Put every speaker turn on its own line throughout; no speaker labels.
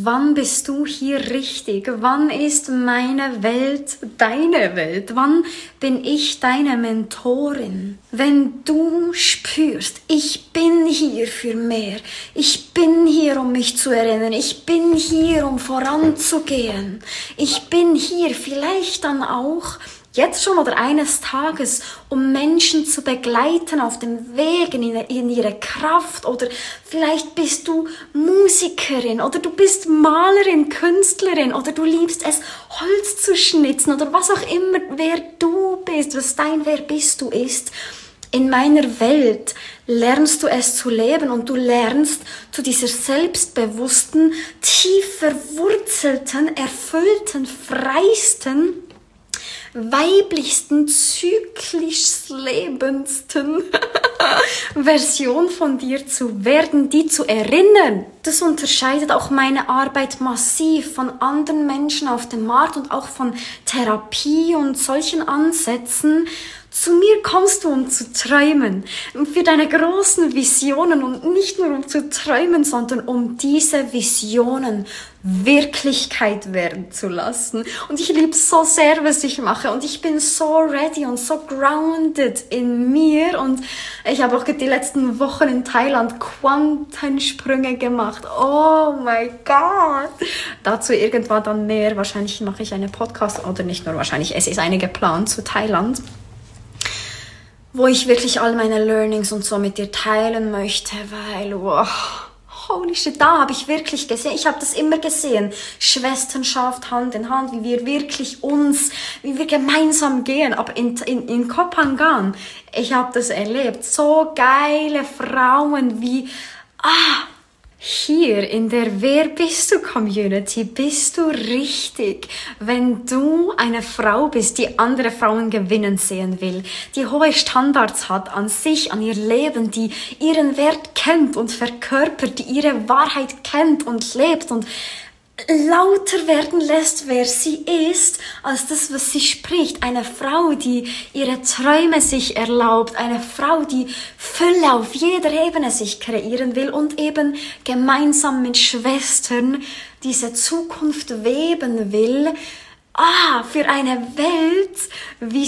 Wann bist du hier richtig? Wann ist meine Welt deine Welt? Wann bin ich deine Mentorin? Wenn du spürst, ich bin hier für mehr. Ich bin hier, um mich zu erinnern. Ich bin hier, um voranzugehen. Ich bin hier vielleicht dann auch jetzt schon oder eines Tages, um Menschen zu begleiten auf dem Weg in ihre Kraft. Oder vielleicht bist du Musikerin oder du bist Malerin, Künstlerin oder du liebst es, Holz zu schnitzen oder was auch immer, wer du bist, was dein Wer bist du ist. In meiner Welt lernst du es zu leben und du lernst zu dieser selbstbewussten, tief verwurzelten, erfüllten, freisten, weiblichsten, zyklisch lebendsten Version von dir zu werden, die zu erinnern. Das unterscheidet auch meine Arbeit massiv von anderen Menschen auf dem Markt und auch von Therapie und solchen Ansätzen. Zu mir kommst du, um zu träumen, für deine großen Visionen und nicht nur um zu träumen, sondern um diese Visionen Wirklichkeit werden zu lassen. Und ich liebe so sehr, was ich mache und ich bin so ready und so grounded in mir und ich habe auch die letzten Wochen in Thailand Quantensprünge gemacht. Oh my God! Dazu irgendwann dann mehr. Wahrscheinlich mache ich eine Podcast oder nicht nur wahrscheinlich, es ist eine geplant zu Thailand, wo ich wirklich all meine Learnings und so mit dir teilen möchte, weil, wow, holy shit, da habe ich wirklich gesehen, ich habe das immer gesehen, Schwesternschaft, Hand in Hand, wie wir wirklich wie wir gemeinsam gehen, aber in Koh Phangan, ich habe das erlebt, so geile Frauen wie, hier in der Wer bist du Community bist du richtig, wenn du eine Frau bist, die andere Frauen gewinnen sehen will, die hohe Standards hat an sich, an ihr Leben, die ihren Wert kennt und verkörpert, die ihre Wahrheit kennt und lebt und lauter werden lässt, wer sie ist, als das, was sie spricht. Eine Frau, die ihre Träume sich erlaubt. Eine Frau, die Fülle auf jeder Ebene sich kreieren will und eben gemeinsam mit Schwestern diese Zukunft weben will. Für eine Welt, wie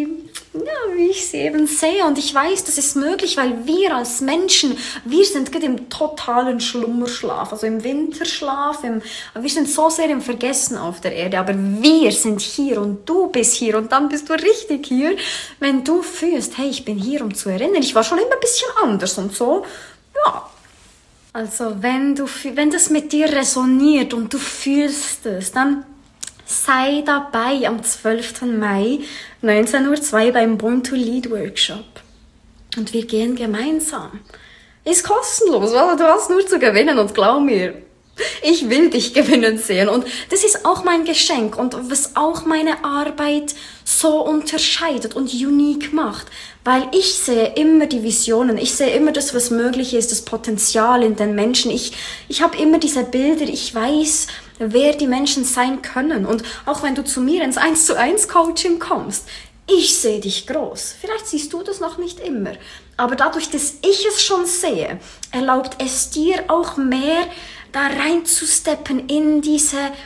ich sie eben sehe. Und ich weiß, das ist möglich, weil wir als Menschen, wir sind gerade im totalen Schlummerschlaf, also im Winterschlaf, wir sind so sehr im Vergessen auf der Erde, aber wir sind hier und du bist hier und dann bist du richtig hier, wenn du fühlst, hey, ich bin hier, um zu erinnern. Ich war schon immer ein bisschen anders und so, ja. Also wenn das mit dir resoniert und du fühlst es, dann sei dabei am 12. Mai 19:02 Uhr beim Born to Lead Workshop. Und wir gehen gemeinsam. Ist kostenlos, oder? Du hast nur zu gewinnen und glaub mir, ich will dich gewinnen sehen. Und das ist auch mein Geschenk und was auch meine Arbeit so unterscheidet und unique macht. Weil ich sehe immer die Visionen, ich sehe immer das, was möglich ist, das Potenzial in den Menschen. Ich habe immer diese Bilder, ich weiß, wer die Menschen sein können. Und auch wenn du zu mir ins 1:1 Coaching kommst, ich sehe dich groß. Vielleicht siehst du das noch nicht immer. Aber dadurch, dass ich es schon sehe, erlaubt es dir auch mehr, da reinzusteppen in die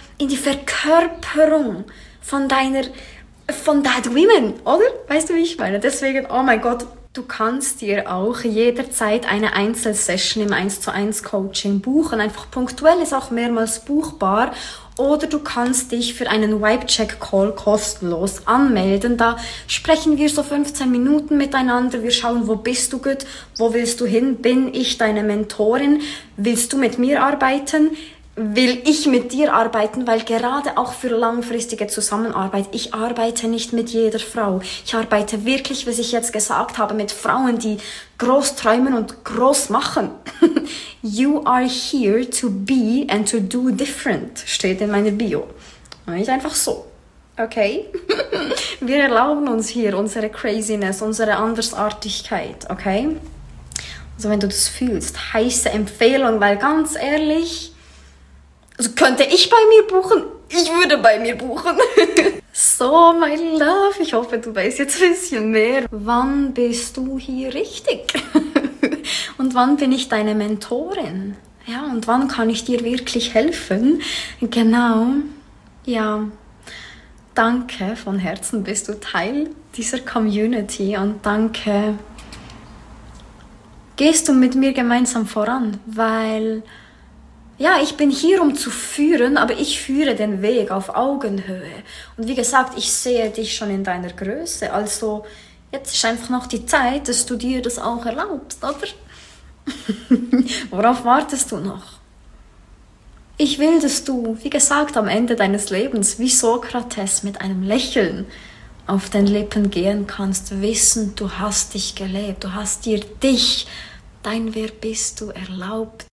Verkörperung von That Women, oder? Weißt du, wie ich meine? Deswegen, oh mein Gott, du kannst dir auch jederzeit eine Einzelsession im 1:1 Coaching buchen. Einfach punktuell, ist auch mehrmals buchbar. Oder du kannst dich für einen Vibe-Check-Call kostenlos anmelden. Da sprechen wir so 15 Minuten miteinander. Wir schauen, wo bist du gut, wo willst du hin? Bin ich deine Mentorin? Willst du mit mir arbeiten? Will ich mit dir arbeiten, weil gerade auch für langfristige Zusammenarbeit, ich arbeite nicht mit jeder Frau. Ich arbeite wirklich, was ich jetzt gesagt habe, mit Frauen, die groß träumen und groß machen. You are here to be and to do different, steht in meiner Bio. Nicht einfach so. Okay? Wir erlauben uns hier unsere Craziness, unsere Andersartigkeit, okay? Also wenn du das fühlst, heiße Empfehlung, weil ganz ehrlich, also könnte ich bei mir buchen? Ich würde bei mir buchen. So, my love, ich hoffe, du weißt jetzt ein bisschen mehr. Wann bist du hier richtig? Und wann bin ich deine Mentorin? Ja, und wann kann ich dir wirklich helfen? Genau, ja. Danke, von Herzen bist du Teil dieser Community und danke, gehst du mit mir gemeinsam voran, weil ja, ich bin hier, um zu führen, aber ich führe den Weg auf Augenhöhe. Und wie gesagt, ich sehe dich schon in deiner Größe, also jetzt ist einfach noch die Zeit, dass du dir das auch erlaubst, oder? Worauf wartest du noch? Ich will, dass du, wie gesagt, am Ende deines Lebens wie Sokrates mit einem Lächeln auf den Lippen gehen kannst, wissen, du hast dich gelebt, du hast dir dich, dein Wer bist du, erlaubt.